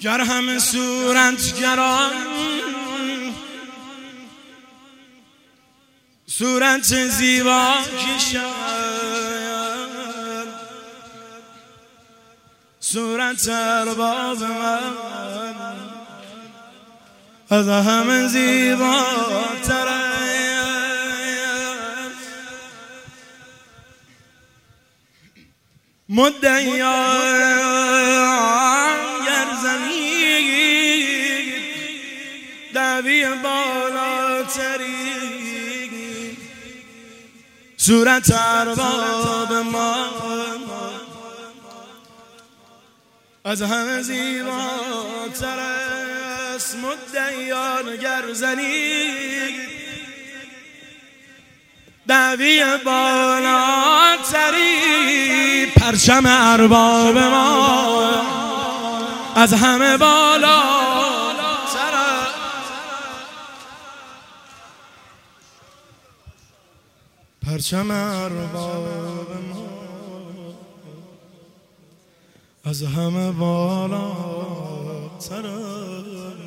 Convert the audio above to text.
گر همه صورتگران صورت زیبا کشند، صورت ارباب من از همه زیباتر است. مدعیان گر زمین دعوی بالاتری، صورت ارباب ما از همه زیباتر است. مدعیان گر زنید دعوی بالاتری، پرچم ارباب ما از همه بالاتر است. پرچم ارباب ما از همه بالاتر است.